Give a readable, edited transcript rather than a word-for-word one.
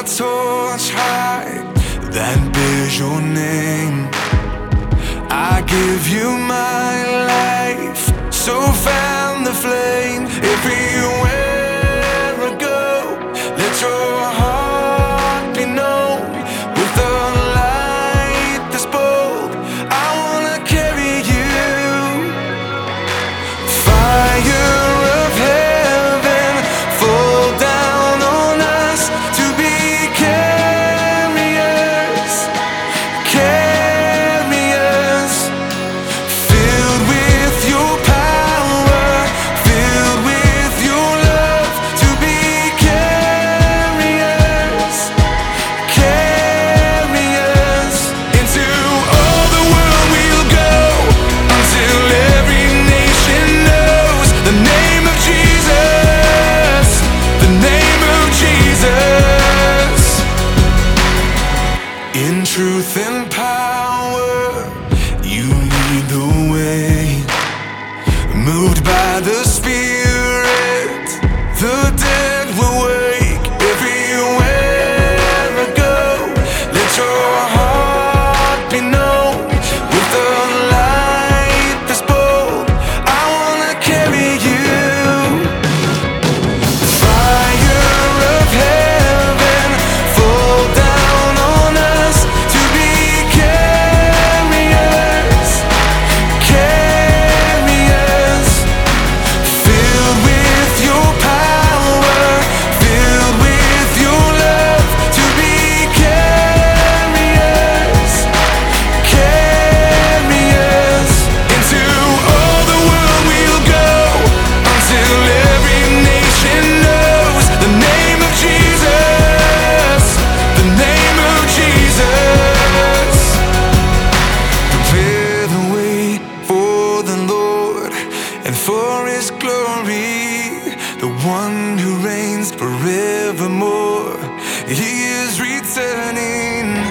torch high that bears your name. I give you my life, so fan the flame. Everywhere I go, let your heart be known. With a light that's bold, I wanna carry you. Fire of heaven, fall down on us to be carriers, carriers, filled with your power, filled with your love, to be carriers, carriers. Into all the world we'll go, until every nation knows the name of Jesus, the name of Jesus. In truth and power, you lead the way. Moved by the Spirit, the dead will wake. Everywhere I go, let your heart be known. With a light that's bold, I wanna carry you. Fire of heaven, fall down on us to be carriers, carriers, filled with your power, filled with your love, to be carriers, carriers. Into all the world we'll go, until every nation knows the name of Jesus, the name of Jesus. Prepare the way for the Lord and for His glory, the one who reigns forevermore. He is returning.